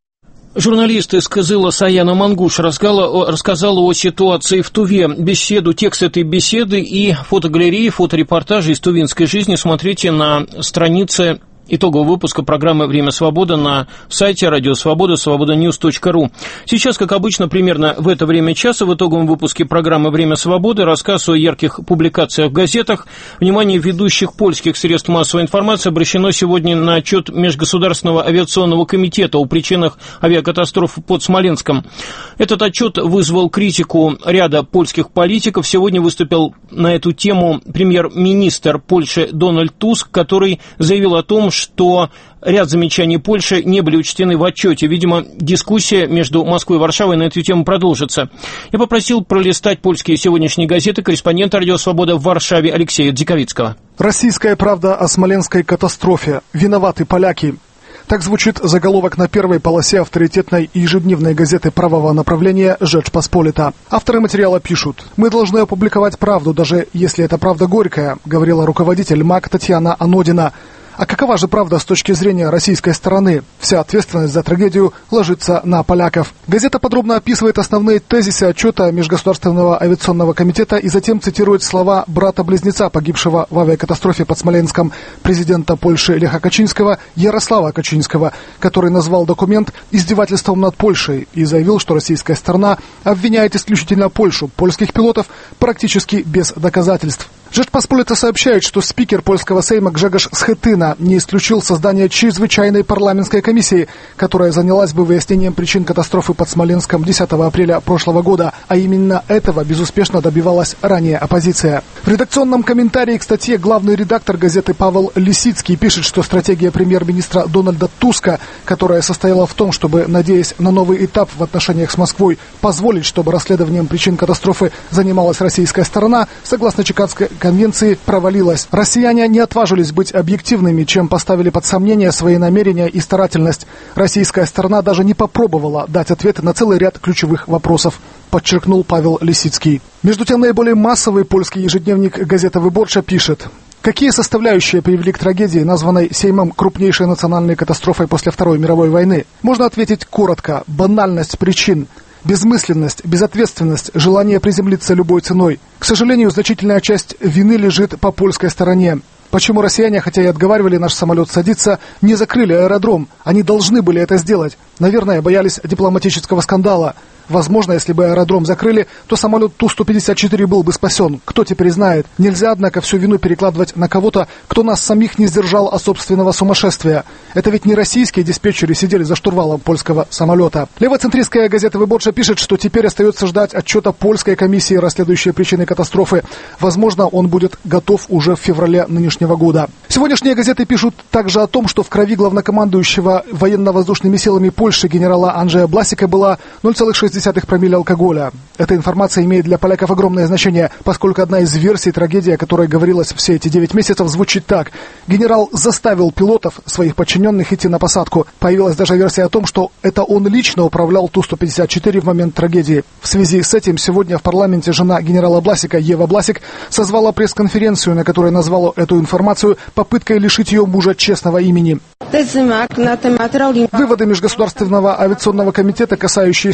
Журналист из Кызыла Саяна Мангуш рассказала, рассказала о ситуации в Туве. Беседу, текст этой беседы и фотогалереи, фоторепортажи из тувинской жизни смотрите на странице итогового выпуска программы «Время свободы» на сайте Радио Свобода, свобода ньюс точка ру. Сейчас, как обычно, примерно в это время часа в итоговом выпуске программы «Время свободы» рассказ о ярких публикациях в газетах. Внимание ведущих польских средств массовой информации обращено сегодня на отчет Межгосударственного авиационного комитета о причинах авиакатастрофы под Смоленском. Этот отчет вызвал критику ряда польских политиков. Сегодня выступил на эту тему премьер-министр Польши Дональд Туск, который заявил о том, что ряд замечаний Польши не были учтены в отчете. Видимо, дискуссия между Москвой и Варшавой на эту тему продолжится. Я попросил пролистать польские сегодняшние газеты корреспондента «Радио Свобода» в Варшаве Алексея Дзиковицкого. «Российская правда о смоленской катастрофе. Виноваты поляки». Так звучит заголовок на первой полосе авторитетной и ежедневной газеты правого направления «Rzecz Pospolita». Авторы материала пишут: «Мы должны опубликовать правду, даже если эта правда горькая», говорила руководитель МАК Татьяна Анодина. А какова же правда с точки зрения российской стороны? Вся ответственность за трагедию ложится на поляков. Газета подробно описывает основные тезисы отчета Межгосударственного авиационного комитета и затем цитирует слова брата-близнеца, погибшего в авиакатастрофе под Смоленском, президента Польши Леха Качинского, Ярослава Качинского, который назвал документ издевательством над Польшей и заявил, что российская сторона обвиняет исключительно Польшу, польских пилотов практически без доказательств. Rzecz Pospolita сообщает, что спикер польского сейма Гжегош Схетына не исключил создание чрезвычайной парламентской комиссии, которая занялась бы выяснением причин катастрофы под Смоленском десятого апреля прошлого года, а именно этого безуспешно добивалась ранее оппозиция. В редакционном комментарии к статье главный редактор газеты Павел Лисицкий пишет, что стратегия премьер-министра Дональда Туска, которая состояла в том, чтобы, надеясь на новый этап в отношениях с Москвой, позволить, чтобы расследованием причин катастрофы занималась российская сторона, согласно Чикагской конвенции, провалилась. Россияне не отважились быть объективными, чем поставили под сомнение свои намерения и старательность. Российская сторона даже не попробовала дать ответы на целый ряд ключевых вопросов, подчеркнул Павел Лисицкий. Между тем, наиболее массовый польский ежедневник газета «Wyborcza» пишет: какие составляющие привели к трагедии, названной Сеймом крупнейшей национальной катастрофой после Второй мировой войны? Можно ответить коротко: банальность причин. Безмысленность, безответственность, желание приземлиться любой ценой. К сожалению, значительная часть вины лежит по польской стороне. Почему россияне, хотя и отговаривали наш самолет садиться, не закрыли аэродром? Они должны были это сделать. Наверное, боялись дипломатического скандала. Возможно, если бы аэродром закрыли, то самолет Ту сто пятьдесят четыре был бы спасен. Кто теперь знает? Нельзя, однако, всю вину перекладывать на кого-то, кто нас самих не сдержал от собственного сумасшествия. Это ведь не российские диспетчеры сидели за штурвалом польского самолета. Левоцентристская газета «Wyborcza» пишет, что теперь остается ждать отчета польской комиссии, расследующей причины катастрофы. Возможно, он будет готов уже в феврале нынешнего года. Сегодняшние газеты пишут также о том, что в крови главнокомандующего военно-воздушными силами Польши генерала Анджея Бласика была ноль целых шесть десятых промилле алкоголя. Эта информация имеет для поляков огромное значение, поскольку одна из версий трагедии, о которой говорилось все эти девять месяцев, звучит так: генерал заставил пилотов, своих подчиненных, идти на посадку. Появилась даже версия о том, что это он лично управлял Ту сто пятьдесят четыре в момент трагедии. В связи с этим сегодня в парламенте жена генерала Бласика, Ева Бласик, созвала пресс-конференцию, на которой назвала эту информацию попыткой лишить ее мужа честного имени. Выводы Межгосударственного авиационного комитета, касающиеся роли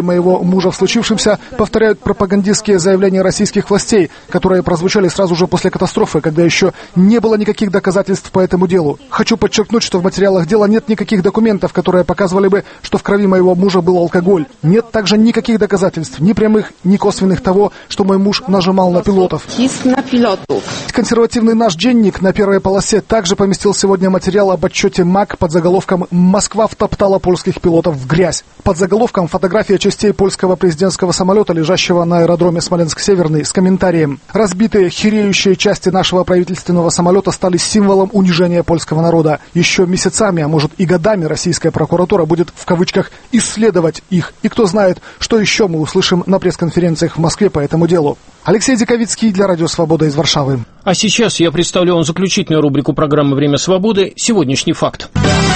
моего мужа в случившемся, повторяют пропагандистские заявления российских властей, которые прозвучали сразу же после катастрофы, когда еще не было никаких доказательств по этому делу. Хочу подчеркнуть, что в материалах дела нет никаких документов, которые показывали бы, что в крови моего мужа был алкоголь. Нет также никаких доказательств, ни прямых, ни косвенных того, что мой муж нажимал на пилотов. Консервативный наш денник на первой полосе также поместил сегодня материал об отчете МАК под заголовком «Москва втоптала польских пилотов в грязь». Под заголовком фотография частей польского президентского самолета, лежащего на аэродроме Смоленск-Северный, с комментарием: «Разбитые, хереющие части нашего правительственного самолета стали символом унижения польского народа. Еще месяцами, а может и годами российская прокуратура будет в кавычках исследовать их. И кто знает, что еще мы услышим на пресс-конференциях в Москве по этому делу». Алексей Диковицкий для Радио Свобода из Варшавы. А сейчас я представлю вам заключительную рубрику программы «Время свободы» «Сегодняшний факт».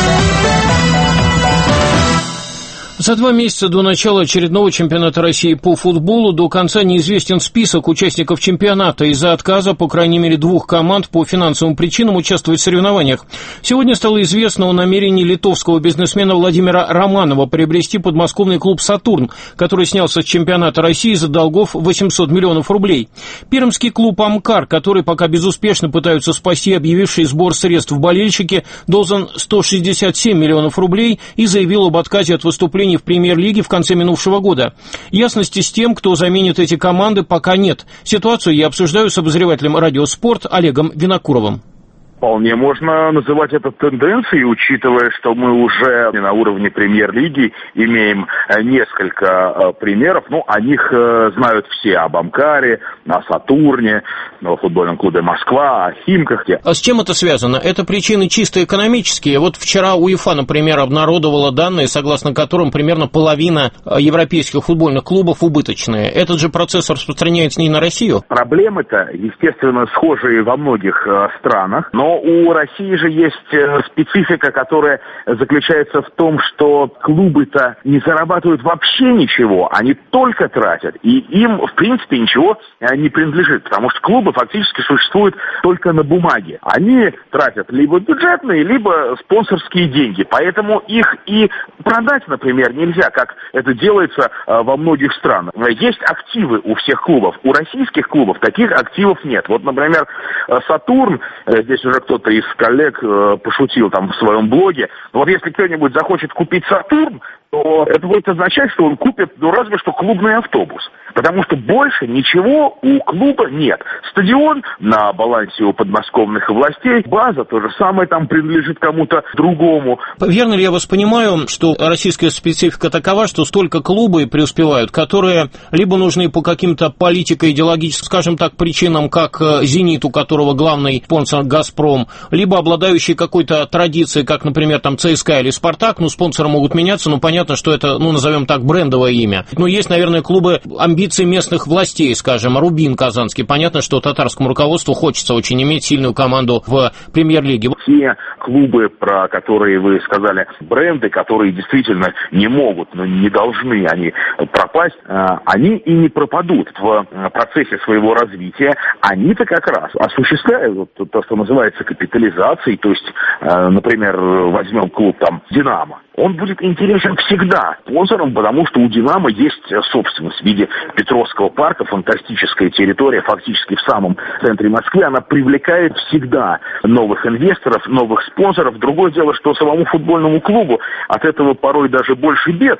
За два месяца до начала очередного чемпионата России по футболу до конца неизвестен список участников чемпионата из-за отказа, по крайней мере, двух команд по финансовым причинам участвовать в соревнованиях. Сегодня стало известно о намерении литовского бизнесмена Владимира Романова приобрести подмосковный клуб «Сатурн», который снялся с чемпионата России из-за долгов восемьсот миллионов рублей. Пермский клуб «Амкар», который пока безуспешно пытаются спасти объявивший сбор средств болельщики, должен сто шестьдесят семь миллионов рублей и заявил об отказе от выступлений в премьер-лиге в конце минувшего года. Ясности с тем, кто заменит эти команды, пока нет. Ситуацию я обсуждаю с обозревателем «Радио Спорт» Олегом Винокуровым. Вполне можно называть это тенденцией, учитывая, что мы уже на уровне премьер-лиги имеем несколько примеров. Ну, о них знают все: об Амкаре, о Сатурне, о футбольном клубе Москва, о Химках. А с чем это связано? Это причины чисто экономические. Вот вчера УЕФА, например, обнародовала данные, согласно которым примерно половина европейских футбольных клубов убыточные. Этот же процесс распространяется и на Россию? Проблемы-то, естественно, схожие во многих странах, но у России же есть специфика, которая заключается в том, что клубы-то не зарабатывают вообще ничего, они только тратят, и им, в принципе, ничего не принадлежит, потому что клубы фактически существуют только на бумаге. Они тратят либо бюджетные, либо спонсорские деньги, поэтому их и продать, например, нельзя, как это делается во многих странах. Есть активы у всех клубов, у российских клубов таких активов нет. Вот, например, «Сатурн», здесь уже кто-то из коллег э, пошутил там в своем блоге. Вот если кто-нибудь захочет купить «Сатурн», то это будет означать, что он купит, ну, разве что клубный автобус. Потому что больше ничего у клуба нет. Стадион на балансе у подмосковных властей, база то же самое там принадлежит кому-то другому. Верно ли я вас понимаю, что российская специфика такова, что столько клубы преуспевают, которые либо нужны по каким-то политико-идеологическим, скажем так, причинам, как «Зенит», у которого главный спонсор «Газпром», либо обладающие какой-то традицией, как, например, там ЦСКА или «Спартак», ну, спонсоры могут меняться, но понятно, что это, ну, назовем так, брендовое имя. Но есть, наверное, клубы амбиции местных властей, скажем, «Рубин» казанский. Понятно, что татарскому руководству хочется очень иметь сильную команду в премьер-лиге. Те клубы, про которые вы сказали, бренды, которые действительно не могут, но не должны они пропасть, они и не пропадут в процессе своего развития. Они-то как раз осуществляют то, что называется капитализацией, то есть, например, возьмем клуб там «Динамо». Он будет интересен всегда спонсорам, потому что у «Динамо» есть собственность в виде Петровского парка, фантастическая территория, фактически в самом центре Москвы. Она привлекает всегда новых инвесторов, новых спонсоров. Другое дело, что самому футбольному клубу от этого порой даже больше бед,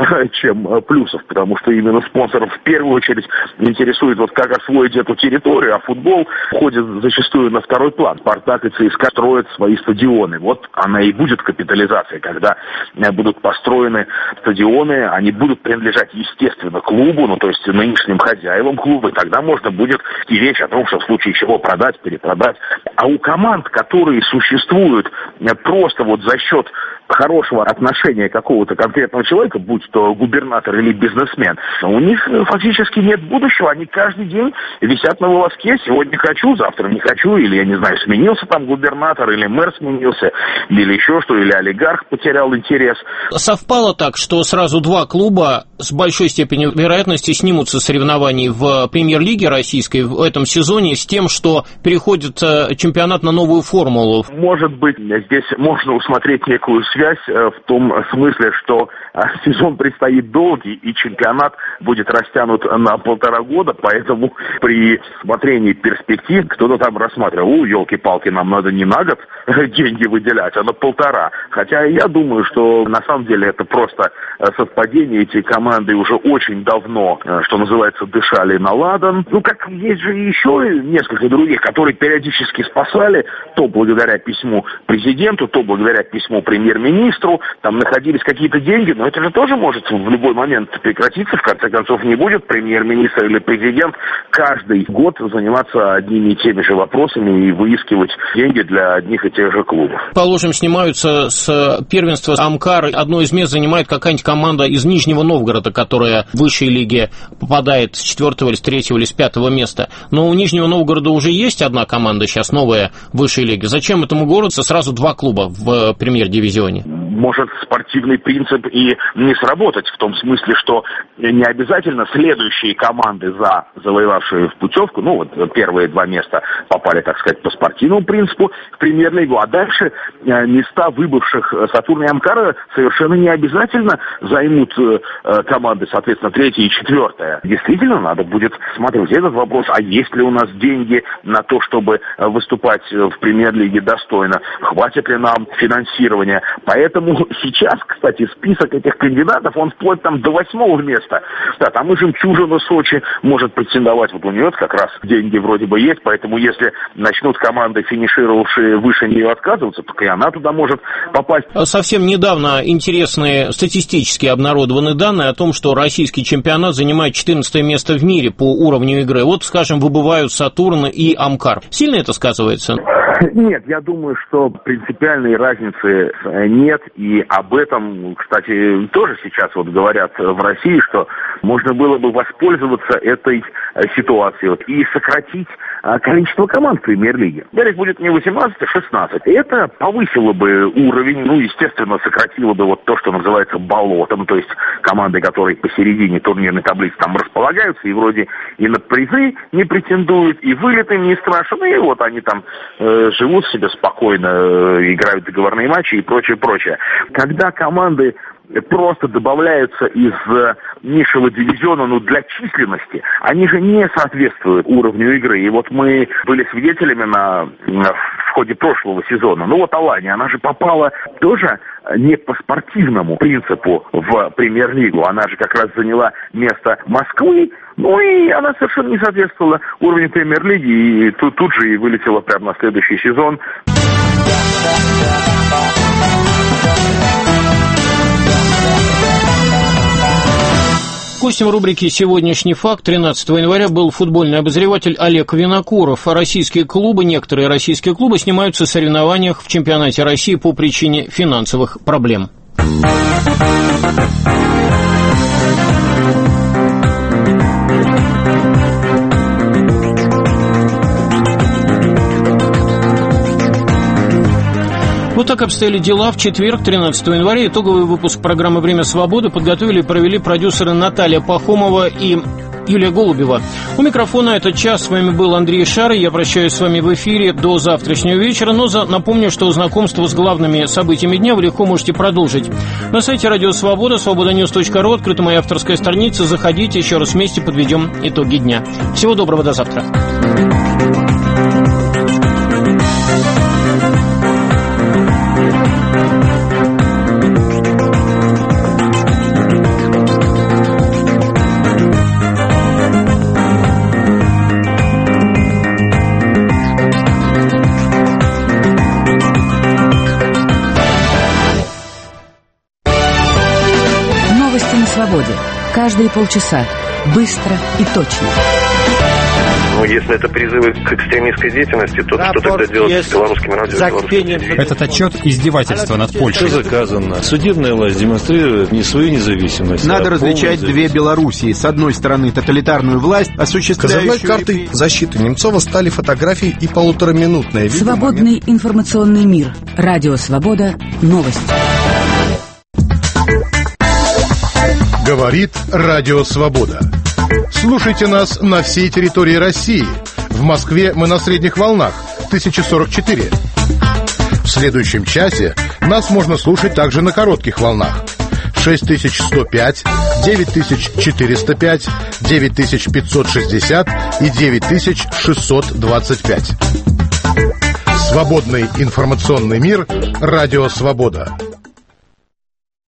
чем плюсов, потому что именно спонсоров в первую очередь интересует, вот как освоить эту территорию, а футбол входит зачастую на второй план. «Спартак» и «ЦСКА» строят свои стадионы. Вот она и будет капитализация, когда будут построены стадионы, они будут принадлежать, естественно, клубу, ну, то есть нынешним хозяевам клуба, и тогда можно будет и речь о том, что в случае чего продать, перепродать. А у команд, которые существуют просто вот за счет хорошего отношения какого-то конкретного человека, будь то губернатор или бизнесмен, у них фактически нет будущего, они каждый день висят на волоске, сегодня хочу, завтра не хочу, или, я не знаю, сменился там губернатор, или мэр сменился, или еще что, или олигарх потерял интерес. Совпало так, что сразу два клуба с большой степенью вероятности снимутся соревнований в премьер-лиге российской в этом сезоне с тем, что переходит чемпионат на новую формулу. Может быть, здесь можно усмотреть некую связь в том смысле, что сезон предстоит долгий, и чемпионат будет растянут на полтора года, поэтому при смотрении перспектив кто-то там рассматривал: у, елки-палки, нам надо не на год деньги выделять, а на полтора. Хотя я думаю, что на самом деле это просто совпадение. Эти команды уже очень давно, что называется, дышали на ладан. Ну, как есть же еще несколько других, которые периодически спасали, то благодаря письму президенту, то благодаря письму премьер-министру, там находились какие-то деньги, но это же тоже может в любой момент прекратиться. В конце концов, не будет премьер-министр или президент каждый год заниматься одними и теми же вопросами и выискивать деньги для одних и тех же клубов. Положим, снимаются с первенства Амкар, одно из мест занимает какая-нибудь команда из Нижнего Новгорода, которая в высшей лиге попадает с четвертого или с третьего или с пятого места. Но у Нижнего Новгорода уже есть одна команда сейчас новая в высшей лиге. Зачем этому городу сразу два клуба в премьер-дивизионе? Может спортивный принцип и не сработать, в том смысле, что не обязательно следующие команды, за завоевавшие в путевку, ну вот первые два места попали, так сказать, по спортивному принципу в премьер-лигу, а дальше места выбывших Сатурна и Амкара совершенно не обязательно займут команды, соответственно, третье и четвертое. Действительно, надо будет смотреть этот вопрос, а есть ли у нас деньги на то, чтобы выступать в премьер-лиге достойно, хватит ли нам финансирования. Поэтому сейчас, кстати, список этих кандидатов, он вплоть там до восьмого места. Да, там и «Жемчужина» Сочи может претендовать, вот у нее как раз деньги вроде бы есть, поэтому если начнут команды, финишировавшие выше нее, отказываться, то и она туда может попасть. Совсем недавно интересные статистически обнародованы данные о том, что российский чемпионат занимает четырнадцатое место в мире по уровню игры. Вот, скажем, выбывают «Сатурн» и «Амкар». Сильно это сказывается? Нет, я думаю, что принципиальной разницы нет, и об этом, кстати, тоже сейчас вот говорят в России, что можно было бы воспользоваться этой ситуацией вот, и сократить количество команд в премьер-лиге. Далее будет не восемнадцать, а шестнадцать. И это повысило бы уровень, ну, естественно, сократило бы вот то, что называется болотом, то есть команды, которые посередине турнирной таблицы там располагаются, и вроде и на призы не претендуют, и вылет им не страшен, и вот они там э, живут себе спокойно, э, играют договорные матчи и прочее, прочее. Когда команды просто добавляются из низшего дивизиона, ну, для численности, они же не соответствуют уровню игры. И вот мы были свидетелями на, в ходе прошлого сезона. Ну вот Алания, она же попала тоже не по спортивному принципу в премьер-лигу. Она же как раз заняла место Москвы, ну и она совершенно не соответствовала уровню премьер-лиги, и тут, тут же и вылетела прямо на следующий сезон. Гостем рубрики «Сегодняшний факт» тринадцатого января был футбольный обозреватель Олег Винокуров. Российские клубы, некоторые российские клубы снимаются в соревнованиях в чемпионате России по причине финансовых проблем. Вот так обстояли дела. В четверг, тринадцатого января, итоговый выпуск программы «Время свободы» подготовили и провели продюсеры Наталья Пахомова и Юлия Голубева. У микрофона этот час с вами был Андрей Шар. Я прощаюсь с вами в эфире до завтрашнего вечера, но за... напомню, что знакомство с главными событиями дня вы легко можете продолжить. На сайте Радио Свобода, свобода ньюс точка ру, открыта моя авторская страница. Заходите, еще раз вместе подведем итоги дня. Всего доброго, до завтра. Каждые полчаса. Быстро и точно. Ну, если это призывы к экстремистской деятельности, то что тогда делать с белорусским радио? Этот отчет – издевательство над Польшей. Все заказано. Судебная власть демонстрирует не свою независимость. Надо а различать две Белоруссии. С одной стороны, тоталитарную власть, осуществляющую... Козырной картой защиты Немцова стали фотографии и полутораминутное видео. Свободный момент... информационный мир. Радио Свобода. Новости. Говорит Радио Свобода. Слушайте нас на всей территории России. В Москве мы на средних волнах тысяча сорок четыре. В следующем часе нас можно слушать также на коротких волнах шесть тысяч сто пять, девять тысяч четыреста пять, девять тысяч пятьсот шестьдесят и девять тысяч шестьсот двадцать пять. Свободный информационный мир. Радио Свобода.